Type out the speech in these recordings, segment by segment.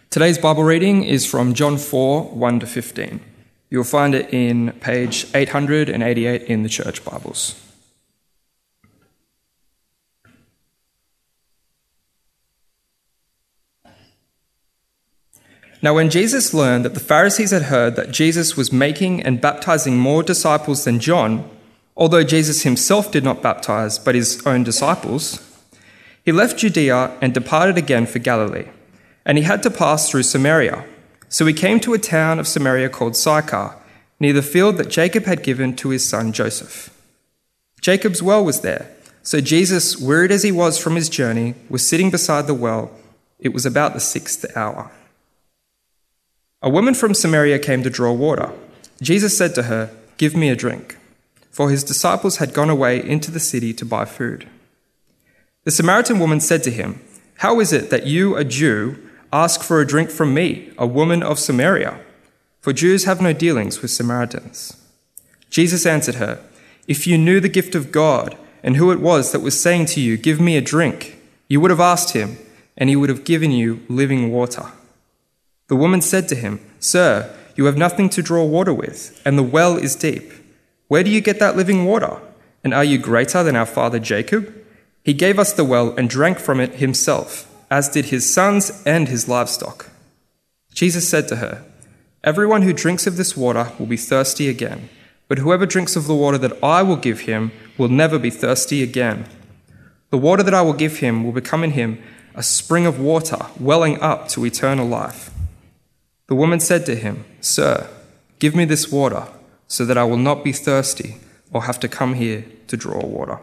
Today's Bible reading is from John 4, 1 to 15. You'll find it in page 888 in the church Bibles. Now when Jesus learned that the Pharisees had heard that Jesus was making and baptizing more disciples than John, although Jesus himself did not baptize but his own disciples, he left Judea and departed again for Galilee. And he had to pass through Samaria. So he came to a town of Samaria called Sychar, near the field that Jacob had given to his son Joseph. Jacob's well was there. So Jesus, wearied as he was from his journey, was sitting beside the well. It was about the 6th hour. A woman from Samaria came to draw water. Jesus said to her, "Give me a drink," for his disciples had gone away into the city to buy food. The Samaritan woman said to him, "How is it that you, a Jew, ask for a drink from me, a woman of Samaria? For Jews have no dealings with Samaritans." Jesus answered her, "If you knew the gift of God and who it was that was saying to you, 'Give me a drink,' you would have asked him, and he would have given you living water." The woman said to him, "Sir, you have nothing to draw water with, and the well is deep. Where do you get that living water? And are you greater than our father Jacob? He gave us the well and drank from it himself, as did his sons and his livestock." Jesus said to her, "Everyone who drinks of this water will be thirsty again, but whoever drinks of the water that I will give him will never be thirsty again. The water that I will give him will become in him a spring of water welling up to eternal life." The woman said to him, "Sir, give me this water so that I will not be thirsty or have to come here to draw water."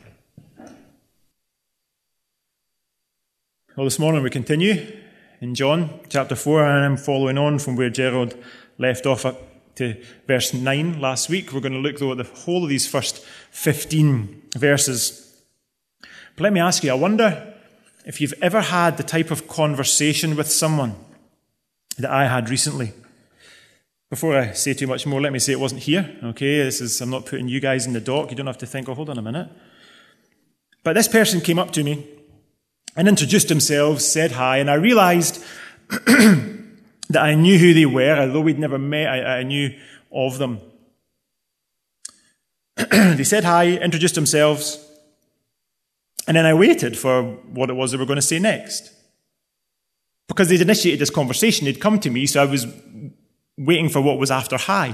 Well, this morning we continue in John chapter 4, and I'm following on from where Gerald left off up to verse 9 last week. We're going to look, though, at the whole of these first 15 verses. But let me ask you, I wonder if you've ever had the type of conversation with someone that I had recently. Before I say too much more, let me say it wasn't here, okay? I'm not putting you guys in the dock. You don't have to think, "Oh, hold on a minute." But this person came up to me and introduced themselves, said hi, and I realized that I knew who they were. Although we'd never met, I knew of them. They said hi, introduced themselves, and then I waited for what it was they were going to say next. Because they'd initiated this conversation, they'd come to me, so I was waiting for what was after hi.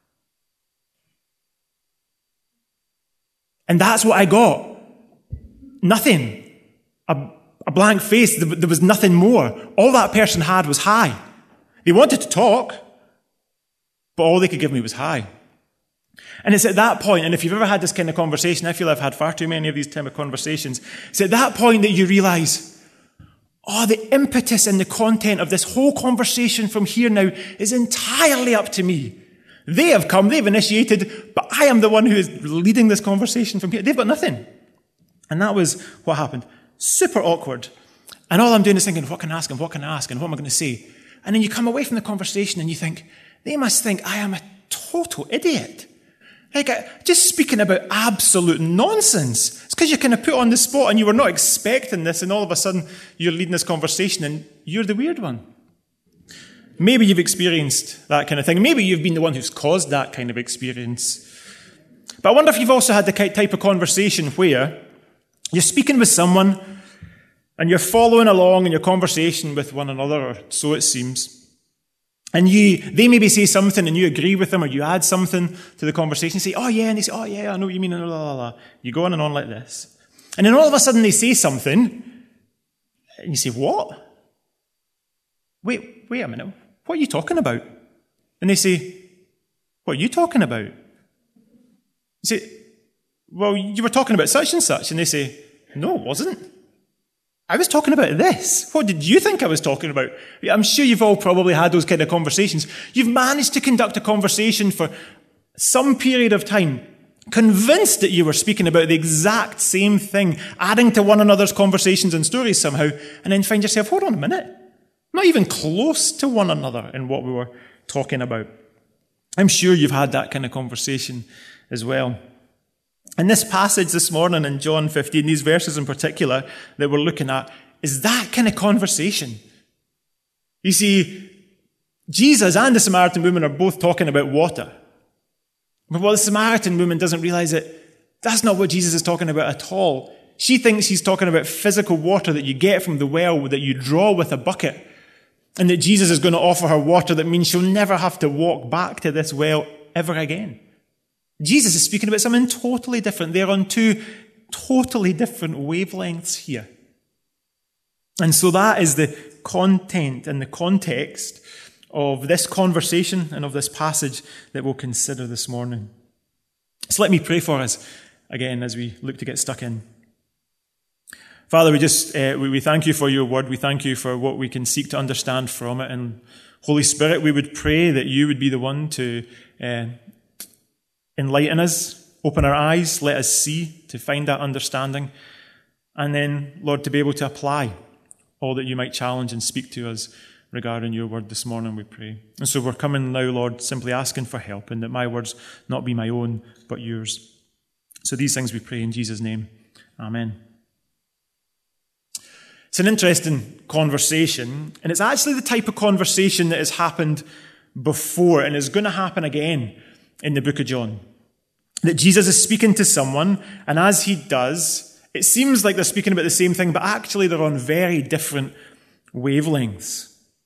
And that's what I got. Nothing. A blank face. There was nothing more. All that person had was hi. They wanted to talk, but all they could give me was hi. And it's at that point, and if you've ever had this kind of conversation, I feel I've had far too many of these type of conversations, it's at that point that you realize, the impetus and the content of this whole conversation from here now is entirely up to me. They have come, they've initiated, but I am the one who is leading this conversation from here. They've got nothing. And that was what happened. Super awkward. And all I'm doing is thinking, what can I ask and what can I ask and what am I going to say? And then you come away from the conversation and you think, they must think I am a total idiot. Just speaking about absolute nonsense. It's because you're kind of put on the spot and you were not expecting this, and all of a sudden you're leading this conversation and you're the weird one. Maybe you've experienced that kind of thing. Maybe you've been the one who's caused that kind of experience. But I wonder if you've also had the type of conversation where you're speaking with someone and you're following along in your conversation with one another, or so it seems. And they maybe say something and you agree with them, or you add something to the conversation. You say, "Oh yeah," and they say, "Oh yeah, I know what you mean," and blah, blah, blah. You go on and on like this. And then all of a sudden they say something, and you say, "What? Wait a minute. What are you talking about?" And they say, "What are you talking about?" You say, "Well, you were talking about such and such." And they say, "No, it wasn't. I was talking about this. What did you think I was talking about?" I'm sure you've all probably had those kind of conversations. You've managed to conduct a conversation for some period of time, convinced that you were speaking about the exact same thing, adding to one another's conversations and stories somehow, and then find yourself, hold on a minute, not even close to one another in what we were talking about. I'm sure you've had that kind of conversation as well. And this passage this morning in John 15, these verses in particular that we're looking at, is that kind of conversation. You see, Jesus and the Samaritan woman are both talking about water. But what the Samaritan woman doesn't realize that's not what Jesus is talking about at all. She thinks he's talking about physical water that you get from the well, that you draw with a bucket, and that Jesus is going to offer her water that means she'll never have to walk back to this well ever again. Jesus is speaking about something totally different. They're on two totally different wavelengths here. And so that is the content and the context of this conversation and of this passage that we'll consider this morning. So let me pray for us again as we look to get stuck in. Father, we thank you for your word. We thank you for what we can seek to understand from it. And Holy Spirit, we would pray that you would be the one to enlighten us, open our eyes, let us see, to find that understanding. And then, Lord, to be able to apply all that you might challenge and speak to us regarding your word this morning, we pray. And so we're coming now, Lord, simply asking for help, and that my words not be my own, but yours. So these things we pray in Jesus' name. Amen. It's an interesting conversation, and it's actually the type of conversation that has happened before and is going to happen again in the book of John. That Jesus is speaking to someone, and as he does, it seems like they're speaking about the same thing, but actually they're on very different wavelengths.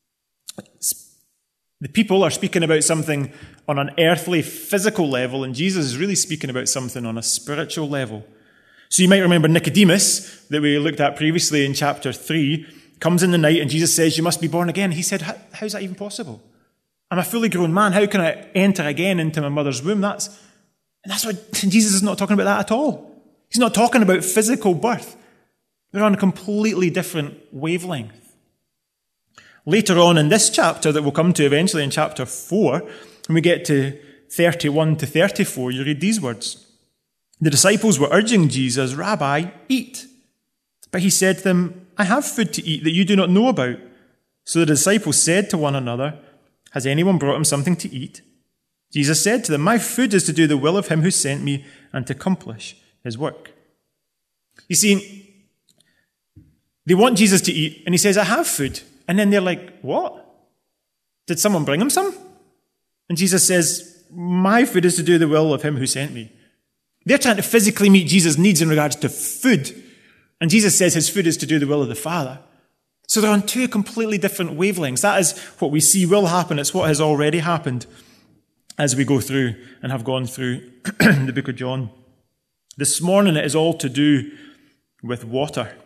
The people are speaking about something on an earthly, physical level, and Jesus is really speaking about something on a spiritual level. So you might remember Nicodemus, that we looked at previously in chapter 3, comes in the night and Jesus says, you must be born again. He said, how's that even possible? I'm a fully grown man. How can I enter again into my mother's womb? That's what Jesus is not talking about that at all. He's not talking about physical birth. They're on a completely different wavelength. Later on in this chapter that we'll come to eventually in chapter 4, when we get to 31 to 34, you read these words. The disciples were urging Jesus, Rabbi, eat. But he said to them, I have food to eat that you do not know about. So the disciples said to one another, has anyone brought him something to eat? Jesus said to them, my food is to do the will of him who sent me and to accomplish his work. You see, they want Jesus to eat, and he says, I have food. And then they're like, what? Did someone bring him some? And Jesus says, my food is to do the will of him who sent me. They're trying to physically meet Jesus' needs in regards to food. And Jesus says his food is to do the will of the Father. So they're on two completely different wavelengths. That is what we see will happen. It's what has already happened as we go through and have gone through the book of John. This morning it is all to do with water.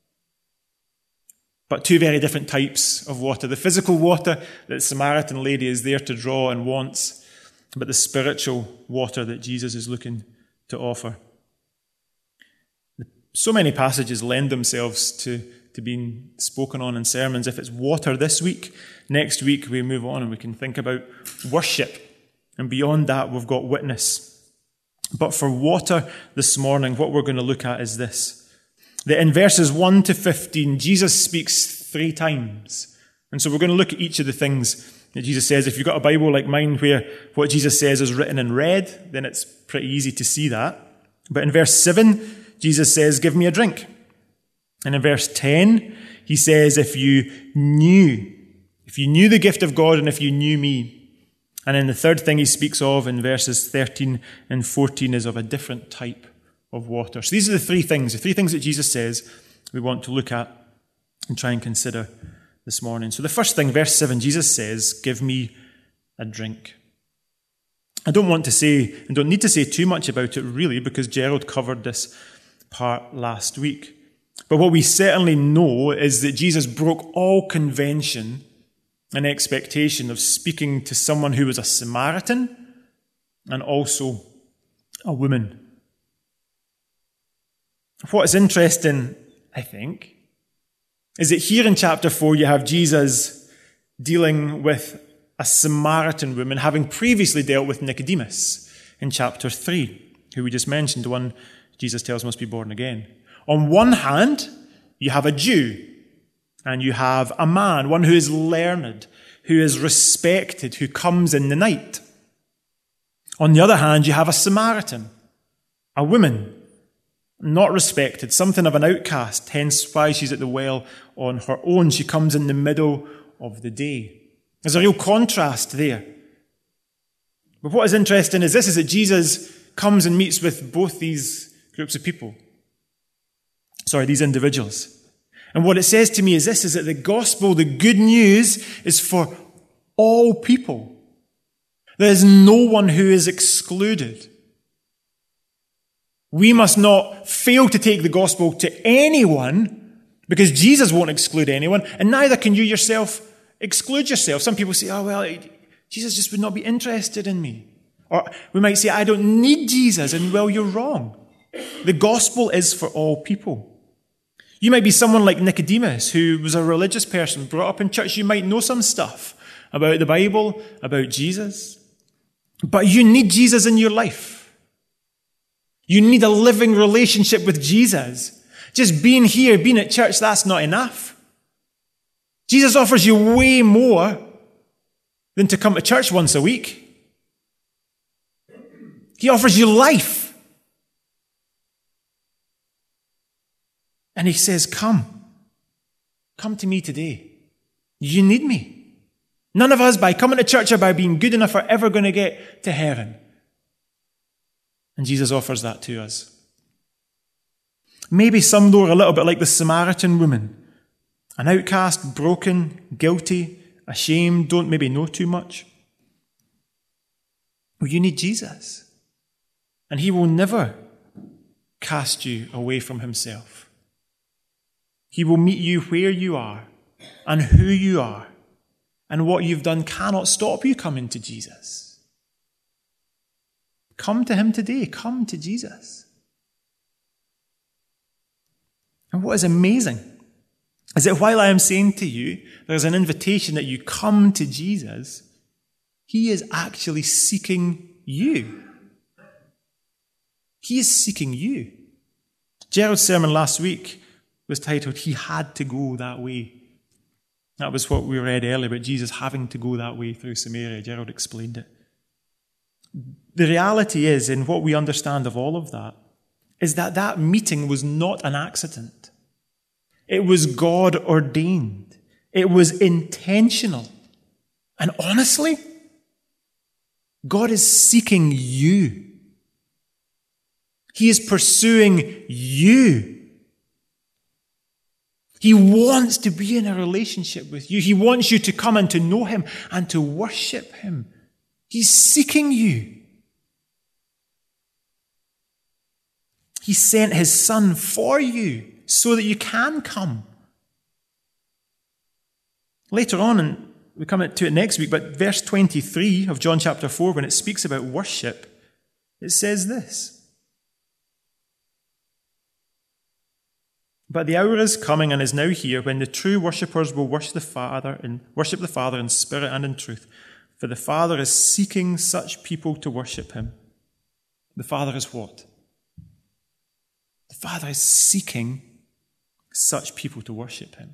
But two very different types of water. The physical water that the Samaritan lady is there to draw and wants, but the spiritual water that Jesus is looking to offer. So many passages lend themselves to being spoken on in sermons. If it's water this week, next week we move on and we can think about worship. And beyond that, we've got witness. But for water this morning, what we're going to look at is this. That in verses 1 to 15, Jesus speaks 3 times. And so we're going to look at each of the things that Jesus says. If you've got a Bible like mine where what Jesus says is written in red, then it's pretty easy to see that. But in verse 7, Jesus says, give me a drink. And in verse 10, he says, if you knew the gift of God and if you knew me. And then the third thing he speaks of in verses 13 and 14 is of a different type of water. So these are the 3 things that Jesus says we want to look at and try and consider this morning. So the first thing, verse 7, Jesus says, give me a drink. I don't want to say, and don't need to say too much about it really, because Gerald covered this part last week. But what we certainly know is that Jesus broke all convention and expectation of speaking to someone who was a Samaritan and also a woman. What is interesting, I think, is that here in chapter 4 you have Jesus dealing with a Samaritan woman, having previously dealt with Nicodemus in chapter 3, who we just mentioned, the one Jesus tells must be born again. On one hand, you have a Jew, and you have a man, one who is learned, who is respected, who comes in the night. On the other hand, you have a Samaritan, a woman, not respected, something of an outcast, hence why she's at the well on her own. She comes in the middle of the day. There's a real contrast there. But what is interesting is that Jesus comes and meets with both these groups of people. These individuals. And what it says to me is this, is that the gospel, the good news, is for all people. There is no one who is excluded. We must not fail to take the gospel to anyone, because Jesus won't exclude anyone, and neither can you yourself exclude yourself. Some people say, Jesus just would not be interested in me. Or we might say, I don't need Jesus, and you're wrong. The gospel is for all people. You might be someone like Nicodemus, who was a religious person, brought up in church. You might know some stuff about the Bible, about Jesus. But you need Jesus in your life. You need a living relationship with Jesus. Just being here, being at church, that's not enough. Jesus offers you way more than to come to church once a week. He offers you life. And he says, come to me today. You need me. None of us, by coming to church or by being good enough, are ever going to get to heaven. And Jesus offers that to us. Maybe some, though, are a little bit like the Samaritan woman. An outcast, broken, guilty, ashamed, don't maybe know too much. Well, you need Jesus. And he will never cast you away from himself. He will meet you where you are and who you are. And what you've done cannot stop you coming to Jesus. Come to him today. Come to Jesus. And what is amazing is that while I am saying to you, there's an invitation that you come to Jesus, he is actually seeking you. He is seeking you. Gerald's sermon last week was titled, He Had to Go That Way. That was what we read earlier about Jesus having to go that way through Samaria. Gerald explained it. The reality is, in what we understand of all of that, is that that meeting was not an accident. It was God ordained. It was intentional. And honestly, God is seeking you. He is pursuing you. He wants to be in a relationship with you. He wants you to come and to know him and to worship him. He's seeking you. He sent his son for you so that you can come. Later on, and we come to it next week, but verse 23 of John chapter 4, when it speaks about worship, it says this. But the hour is coming and is now here when the true worshippers will worship the Father in spirit and in truth. For the Father is seeking such people to worship him. The Father is what? The Father is seeking such people to worship him.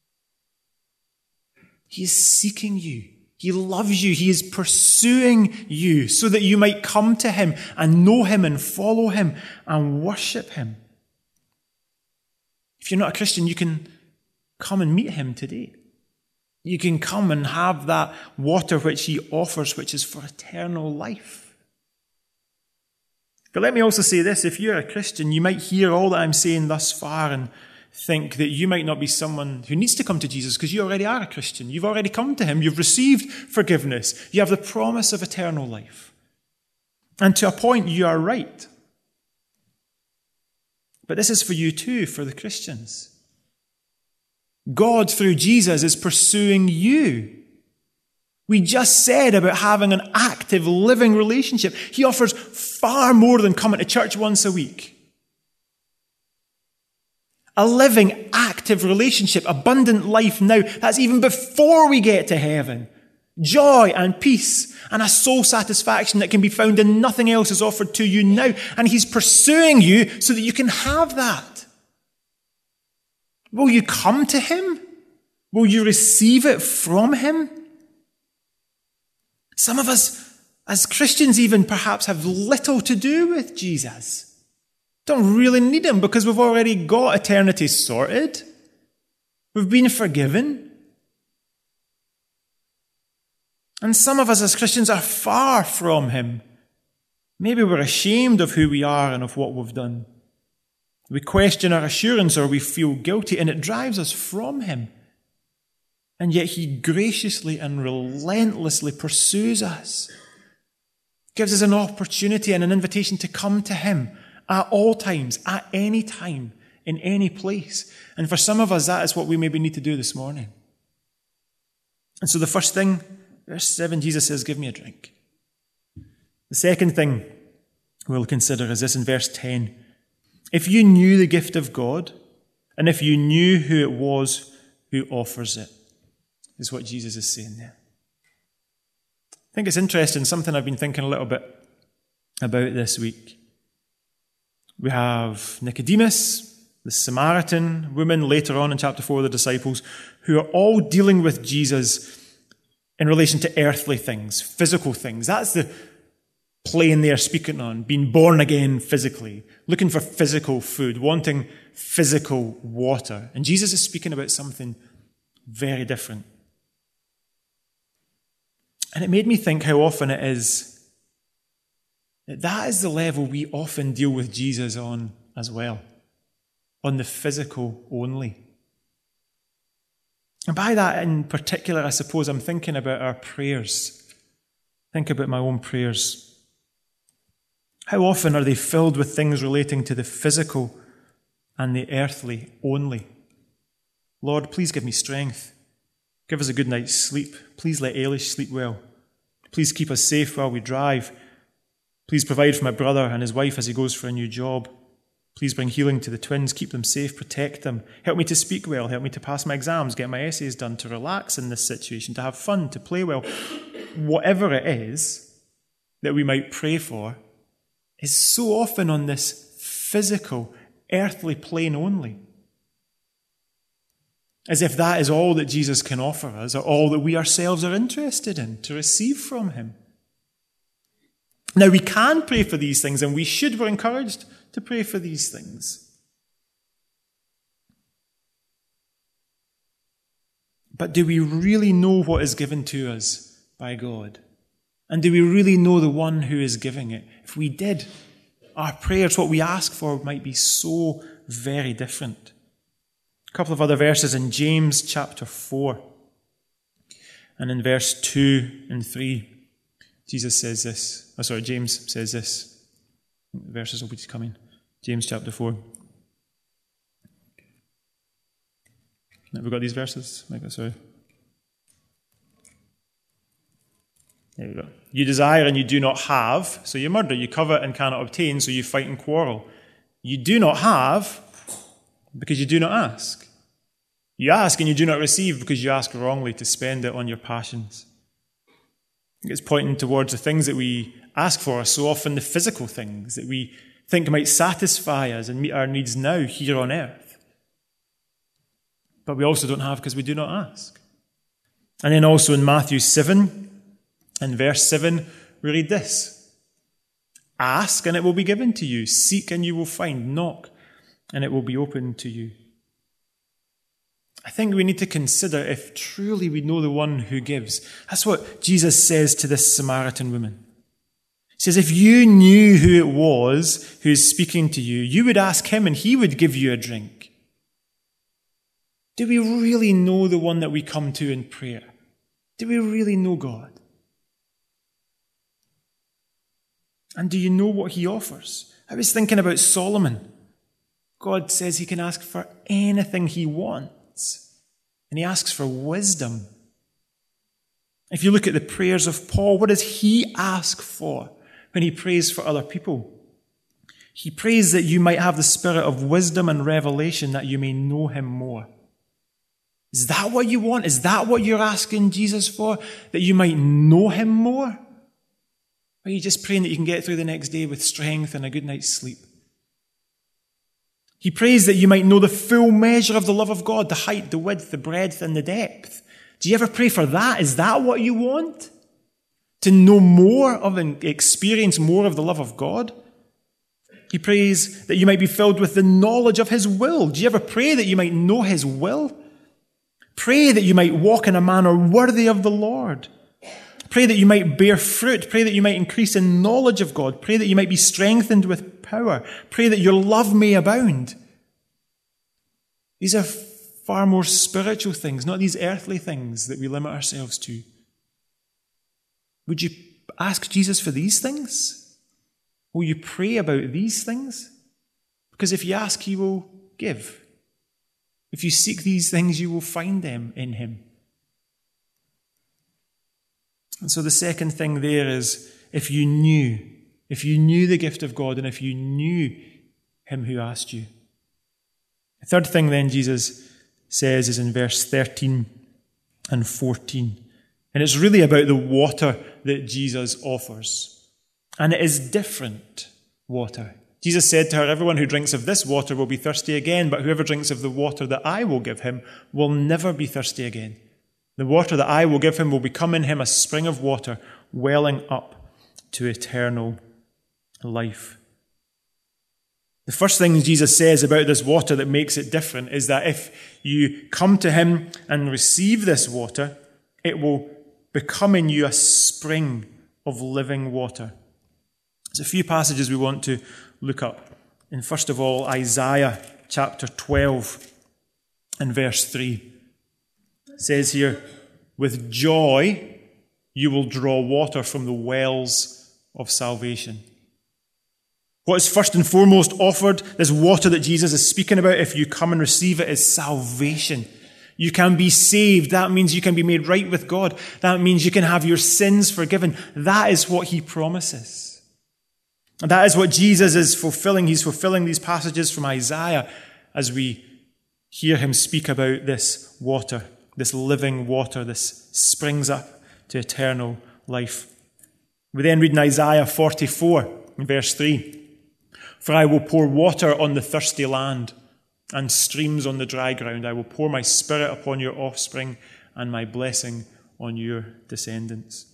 He is seeking you. He loves you. He is pursuing you so that you might come to him and know him and follow him and worship him. If you're not a Christian, you can come and meet him today. You can come and have that water which he offers, which is for eternal life. But let me also say this. If you're a Christian, you might hear all that I'm saying thus far and think that you might not be someone who needs to come to Jesus because you already are a Christian. You've already come to him. You've received forgiveness. You have the promise of eternal life. And to a point, you are right. But this is for you too, for the Christians. God, through Jesus, is pursuing you. We just said about having an active, living relationship. He offers far more than coming to church once a week. A living, active relationship, abundant life now. That's even before we get to heaven. Joy and peace and a soul satisfaction that can be found in nothing else is offered to you now. And he's pursuing you so that you can have that. Will you come to him? Will you receive it from him? Some of us, as Christians even, perhaps have little to do with Jesus. Don't really need him because we've already got eternity sorted. We've been forgiven. And some of us as Christians are far from him. Maybe we're ashamed of who we are and of what we've done. We question our assurance or we feel guilty, and it drives us from him. And yet he graciously and relentlessly pursues us, gives us an opportunity and an invitation to come to him at all times, at any time, in any place. And for some of us, that is what we maybe need to do this morning. And so the first thing, verse 7, Jesus says, give me a drink. The second thing we'll consider is this in verse 10. If you knew the gift of God, and if you knew who it was who offers it, is what Jesus is saying there. I think it's interesting, something I've been thinking a little bit about this week. We have Nicodemus, the Samaritan woman, later on in chapter 4, the disciples, who are all dealing with Jesus in relation to earthly things, physical things. That's the plane they are speaking on, being born again physically, looking for physical food, wanting physical water. And Jesus is speaking about something very different. And it made me think how often it is that is the level we often deal with Jesus on as well, on the physical only. And by that in particular, I suppose I'm thinking about our prayers. Think about my own prayers. How often are they filled with things relating to the physical and the earthly only? Lord, please give me strength. Give us a good night's sleep. Please let Ailish sleep well. Please keep us safe while we drive. Please provide for my brother and his wife as he goes for a new job. Please bring healing to the twins. Keep them safe. Protect them. Help me to speak well. Help me to pass my exams, get my essays done, to relax in this situation, to have fun, to play well. Whatever it is that we might pray for is so often on this physical, earthly plane only. As if that is all that Jesus can offer us, or all that we ourselves are interested in to receive from him. Now, we can pray for these things, and we should. We're encouraged to pray for these things. But do we really know what is given to us by God? And do we really know the one who is giving it? If we did, our prayers, what we ask for, might be so very different. A couple of other verses in James chapter 4. And in verse 2 and 3, James says this. The verses will be coming. James chapter 4. Have we got these verses? Sorry. There we go. You desire and you do not have, so you murder. You covet and cannot obtain, so you fight and quarrel. You do not have because you do not ask. You ask and you do not receive because you ask wrongly to spend it on your passions. It's pointing towards the things that we ask for are so often the physical things that we think might satisfy us and meet our needs now here on earth. But we also don't have because we do not ask. And then also in Matthew 7, in verse 7, we read this. Ask and it will be given to you. Seek and you will find. Knock and it will be opened to you. I think we need to consider if truly we know the one who gives. That's what Jesus says to this Samaritan woman. He says, if you knew who it was who is speaking to you, you would ask him and he would give you a drink. Do we really know the one that we come to in prayer? Do we really know God? And do you know what he offers? I was thinking about Solomon. God says he can ask for anything he wants. And he asks for wisdom. If you look at the prayers of Paul, what does he ask for when he prays for other people? He prays that you might have the spirit of wisdom and revelation, that you may know him more. Is that what you want? Is that what you're asking Jesus for? That you might know him more? Or are you just praying that you can get through the next day with strength and a good night's sleep? He prays that you might know the full measure of the love of God, the height, the width, the breadth, and the depth. Do you ever pray for that? Is that what you want? To know more of and experience more of the love of God? He prays that you might be filled with the knowledge of his will. Do you ever pray that you might know his will? Pray that you might walk in a manner worthy of the Lord. Pray that you might bear fruit. Pray that you might increase in knowledge of God. Pray that you might be strengthened with power. Pray that your love may abound. These are far more spiritual things, not these earthly things that we limit ourselves to. Would you ask Jesus for these things? Will you pray about these things? Because if you ask, he will give. If you seek these things, you will find them in him. And so the second thing there is, if you knew the gift of God and if you knew him who asked you. The third thing then Jesus says is in verse 13 and 14. And it's really about the water that Jesus offers. And it is different water. Jesus said to her, everyone who drinks of this water will be thirsty again, but whoever drinks of the water that I will give him will never be thirsty again. The water that I will give him will become in him a spring of water welling up to eternal life. The first thing Jesus says about this water that makes it different is that if you come to him and receive this water, it will become in you a spring of living water. There's a few passages we want to look up. And first of all, Isaiah chapter 12 and verse 3. It says here, with joy you will draw water from the wells of salvation. What is first and foremost offered, this water that Jesus is speaking about, if you come and receive it, is salvation. You can be saved. That means you can be made right with God. That means you can have your sins forgiven. That is what he promises. And that is what Jesus is fulfilling. He's fulfilling these passages from Isaiah as we hear him speak about this water, this living water. This springs up to eternal life. We then read in Isaiah 44, in verse 3, for I will pour water on the thirsty land and streams on the dry ground. I will pour my spirit upon your offspring and my blessing on your descendants.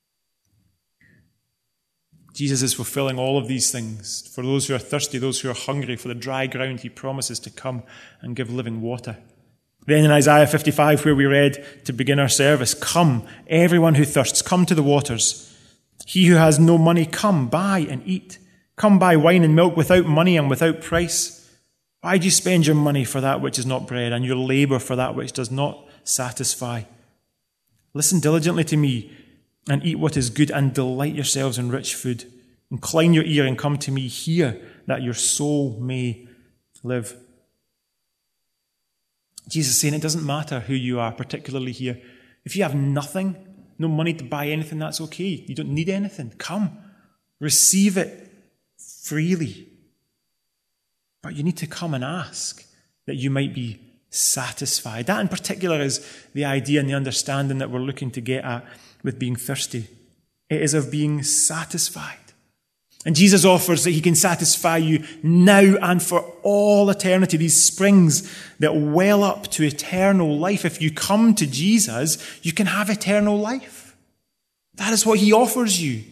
Jesus is fulfilling all of these things. For those who are thirsty, those who are hungry, for the dry ground, he promises to come and give living water. Then in Isaiah 55, where we read to begin our service, come, everyone who thirsts, come to the waters. He who has no money, come, buy and eat. Come buy wine and milk without money and without price. Why do you spend your money for that which is not bread, and your labor for that which does not satisfy? Listen diligently to me, and eat what is good, and delight yourselves in rich food. Incline your ear and come to me, hear, that your soul may live. Jesus is saying it doesn't matter who you are, particularly here. If you have nothing, no money to buy anything, that's okay. You don't need anything. Come, receive it freely. But you need to come and ask that you might be satisfied. That in particular is the idea and the understanding that we're looking to get at with being thirsty. It is of being satisfied. And Jesus offers that he can satisfy you now and for all eternity. These springs that well up to eternal life. If you come to Jesus, you can have eternal life. That is what he offers you.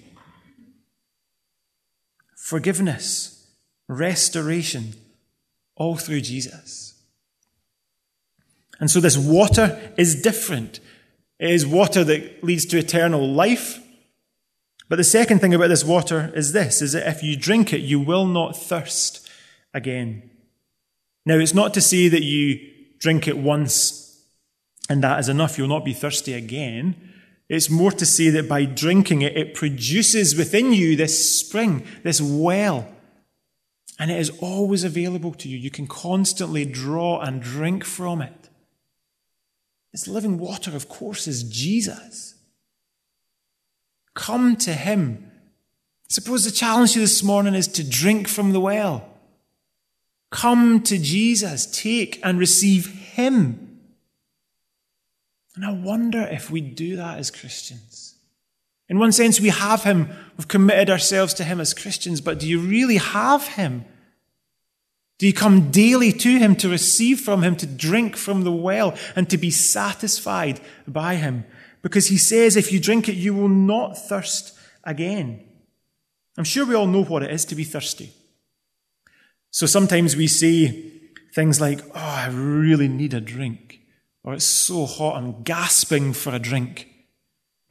Forgiveness, restoration, all through Jesus. And so this water is different. It is water that leads to eternal life. But the second thing about this water is this, is that if you drink it, you will not thirst again. Now, it's not to say that you drink it once and that is enough. You'll not be thirsty again. It's more to say that by drinking it, it produces within you this spring, this well. And it is always available to you. You can constantly draw and drink from it. This living water, of course, is Jesus. Come to him. Suppose the challenge to you this morning is to drink from the well. Come to Jesus. Take and receive him. And I wonder if we do that as Christians. In one sense, we have him. We've committed ourselves to him as Christians. But do you really have him? Do you come daily to him to receive from him, to drink from the well, and to be satisfied by him? Because he says if you drink it, you will not thirst again. I'm sure we all know what it is to be thirsty. So sometimes we say things like, oh, I really need a drink. Or it's so hot, I'm gasping for a drink.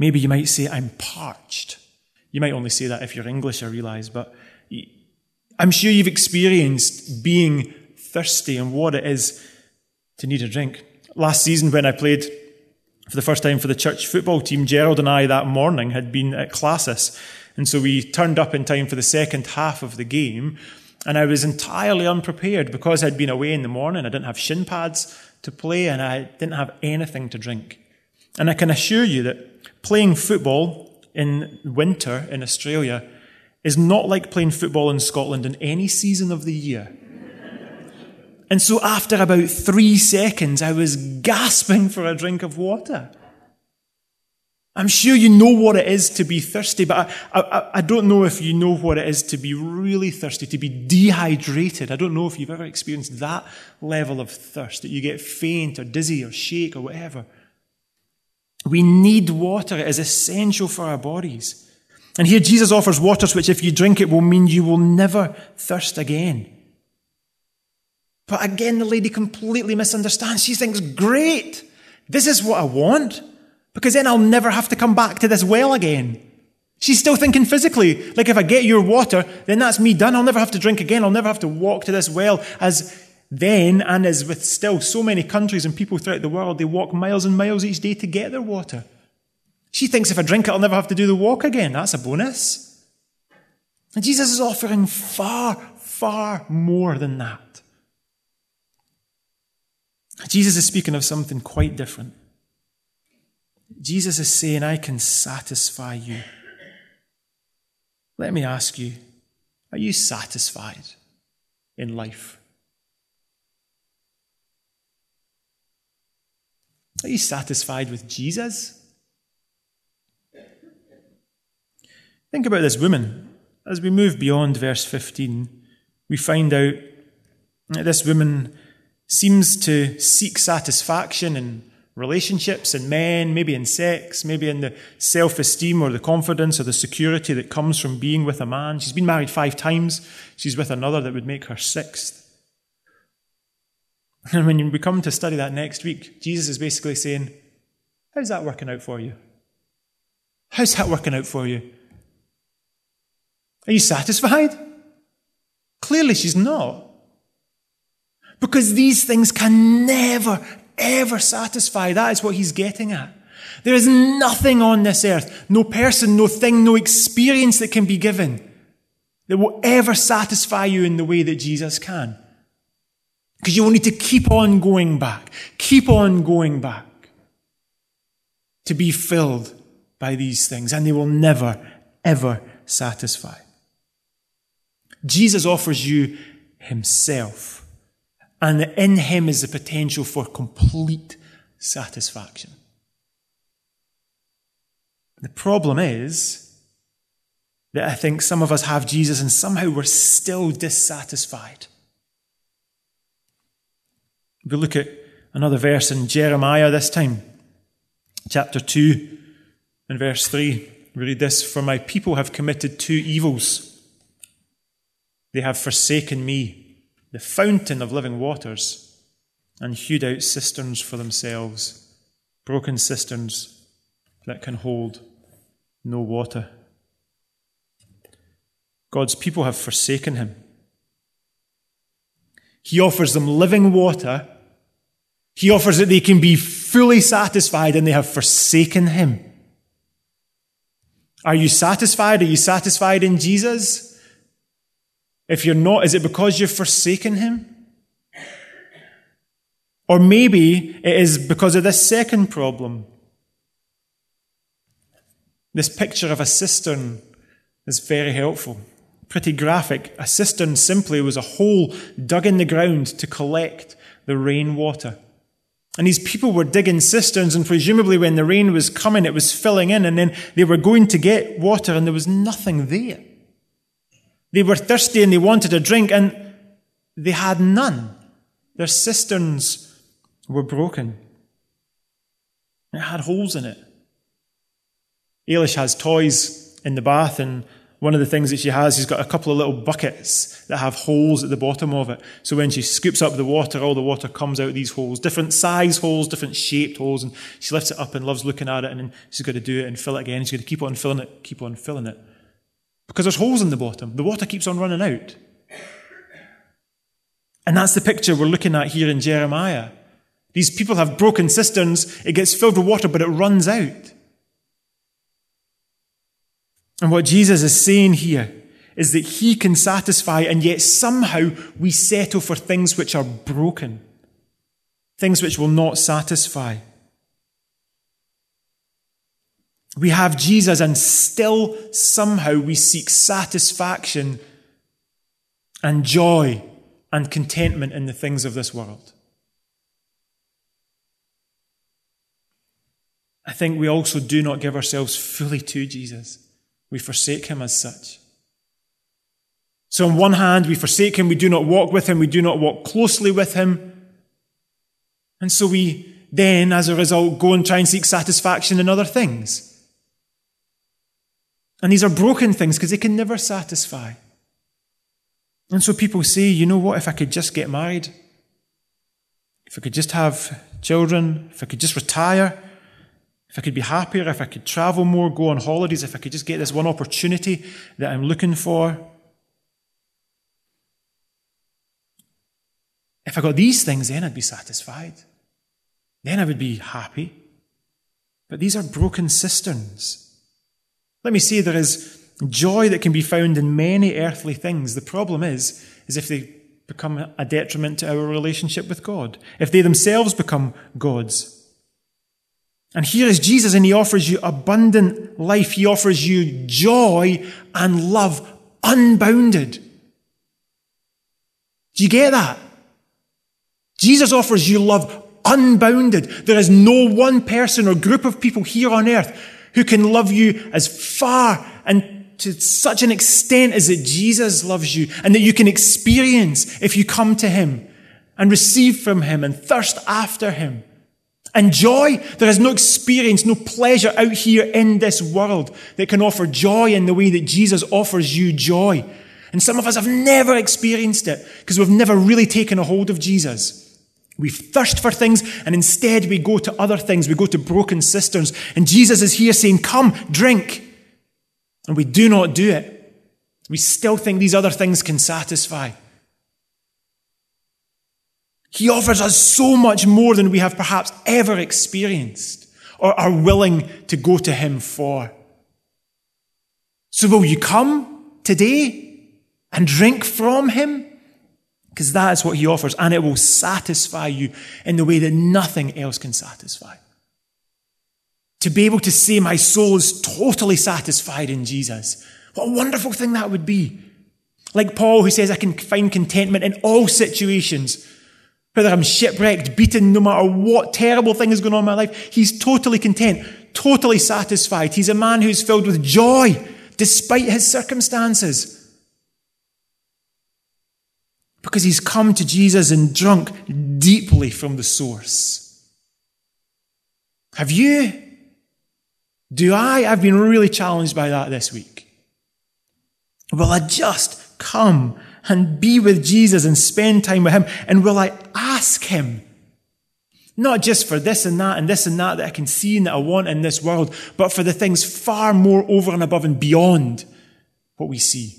Maybe you might say, I'm parched. You might only say that if you're English, I realise, but I'm sure you've experienced being thirsty and what it is to need a drink. Last season when I played for the first time for the church football team, Gerald and I that morning had been at classes. And so we turned up in time for the second half of the game. And I was entirely unprepared because I'd been away in the morning. I didn't have shin pads to play and I didn't have anything to drink. And I can assure you that playing football in winter in Australia is not like playing football in Scotland in any season of the year. And so after about 3 seconds, I was gasping for a drink of water. I'm sure you know what it is to be thirsty, but I don't know if you know what it is to be really thirsty, to be dehydrated. I don't know if you've ever experienced that level of thirst, that you get faint or dizzy or shake or whatever. We need water. It is essential for our bodies. And here Jesus offers waters which if you drink it will mean you will never thirst again. But again, the lady completely misunderstands. She thinks, great, this is what I want, because then I'll never have to come back to this well again. She's still thinking physically, like if I get your water, then that's me done. I'll never have to drink again. I'll never have to walk to this well. As then, and as with still so many countries and people throughout the world, they walk miles and miles each day to get their water. She thinks if I drink it, I'll never have to do the walk again. That's a bonus. And Jesus is offering far, far more than that. Jesus is speaking of something quite different. Jesus is saying, I can satisfy you. Let me ask you, are you satisfied in life? Are you satisfied with Jesus? Think about this woman. As we move beyond verse 15, we find out that this woman seems to seek satisfaction in relationships, in men, maybe in sex, maybe in the self-esteem or the confidence or the security that comes from being with a man. She's been married 5 times. She's with another that would make her 6th. And when we come to study that next week, Jesus is basically saying, how's that working out for you? How's that working out for you? Are you satisfied? Clearly she's not. Because these things can never, ever satisfy. That is what he's getting at. There is nothing on this earth, no person, no thing, no experience that can be given that will ever satisfy you in the way that Jesus can. Because you will need to keep on going back to be filled by these things, and they will never, ever satisfy. Jesus offers you himself. And in him is the potential for complete satisfaction. The problem is that I think some of us have Jesus and somehow we're still dissatisfied. We look at another verse in Jeremiah this time, chapter 2 and verse 3. We read this, for my people have committed 2 evils. They have forsaken me, the fountain of living waters, and hewed out cisterns for themselves, broken cisterns that can hold no water. God's people have forsaken him. He offers them living water. He offers that they can be fully satisfied, and they have forsaken him. Are you satisfied? Are you satisfied in Jesus? If you're not, is it because you've forsaken him? Or maybe it is because of this second problem. This picture of a cistern is very helpful. Pretty graphic. A cistern simply was a hole dug in the ground to collect the rainwater. And these people were digging cisterns, and presumably when the rain was coming, it was filling in, and then they were going to get water, and there was nothing there. They were thirsty and they wanted a drink, and they had none. Their cisterns were broken. It had holes in it. Ailish has toys in the bath, and one of the things that she has, she's got a couple of little buckets that have holes at the bottom of it. So when she scoops up the water, all the water comes out these holes, different size holes, different shaped holes, and she lifts it up and loves looking at it, and then she's got to do it and fill it again. She's got to keep on filling it. Because there's holes in the bottom. The water keeps on running out. And that's the picture we're looking at here in Jeremiah. These people have broken cisterns, it gets filled with water, but it runs out. And what Jesus is saying here is that he can satisfy, and yet somehow we settle for things which are broken, things which will not satisfy. We have Jesus, and still somehow we seek satisfaction and joy and contentment in the things of this world. I think we also do not give ourselves fully to Jesus. We forsake him as such. So on one hand, we forsake him, we do not walk with him, we do not walk closely with him. And so we then, as a result, go and try and seek satisfaction in other things. And these are broken things because they can never satisfy. And so people say, you know what, if I could just get married, if I could just have children, if I could just retire, if I could be happier, if I could travel more, go on holidays, if I could just get this one opportunity that I'm looking for. If I got these things, then I'd be satisfied. Then I would be happy. But these are broken cisterns. Let me say there is joy that can be found in many earthly things. The problem is if they become a detriment to our relationship with God, if they themselves become gods. And here is Jesus, and he offers you abundant life. He offers you joy and love unbounded. Do you get that? Jesus offers you love unbounded. There is no one person or group of people here on earth who can love you as far and to such an extent as that Jesus loves you, and that you can experience if you come to him and receive from him and thirst after him. And joy, there is no experience, no pleasure out here in this world that can offer joy in the way that Jesus offers you joy. And some of us have never experienced it because we've never really taken a hold of Jesus. We thirst for things, and instead we go to other things. We go to broken cisterns. And Jesus is here saying, come, drink. And we do not do it. We still think these other things can satisfy. He offers us so much more than we have perhaps ever experienced or are willing to go to him for. So will you come today and drink from him? Because that is what he offers, and it will satisfy you in the way that nothing else can satisfy. To be able to say my soul is totally satisfied in Jesus. What a wonderful thing that would be. Like Paul, who says I can find contentment in all situations. Whether I'm shipwrecked, beaten, no matter what terrible thing is going on in my life, he's totally content, totally satisfied. He's a man who's filled with joy despite his circumstances. Because he's come to Jesus and drunk deeply from the source. Have you? Do I? I've been really challenged by that this week. Will I just come and be with Jesus and spend time with him? And will I ask him? Not just for this and that that I can see and that I want in this world, but for the things far more over and above and beyond what we see.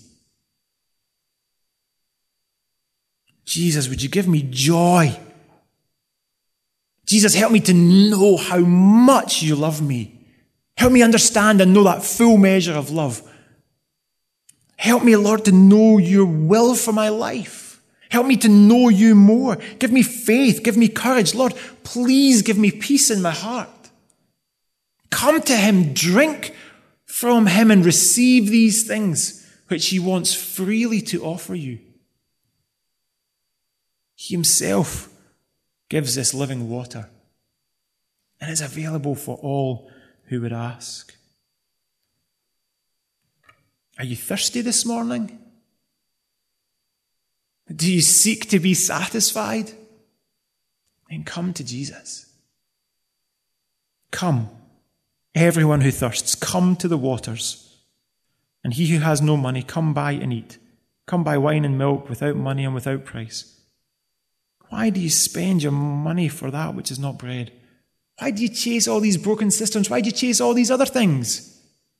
Jesus, would you give me joy? Jesus, help me to know how much you love me. Help me understand and know that full measure of love. Help me, Lord, to know your will for my life. Help me to know you more. Give me faith. Give me courage. Lord, please give me peace in my heart. Come to him, drink from him, and receive these things which he wants freely to offer you. He himself gives this living water, and is available for all who would ask. Are you thirsty this morning? Do you seek to be satisfied? Then come to Jesus. Come, everyone who thirsts, come to the waters. And he who has no money, come buy and eat. Come buy wine and milk without money and without price. Why do you spend your money for that which is not bread? Why do you chase all these broken cisterns? Why do you chase all these other things?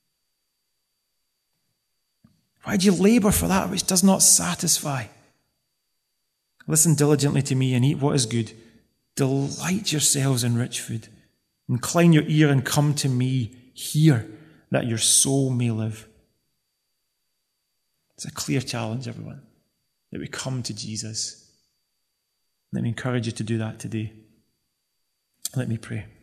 Why do you labor for that which does not satisfy? Listen diligently to me and eat what is good. Delight yourselves in rich food. Incline your ear and come to me. Hear, that your soul may live. It's a clear challenge, everyone, that we come to Jesus. Let me encourage you to do that today. Let me pray.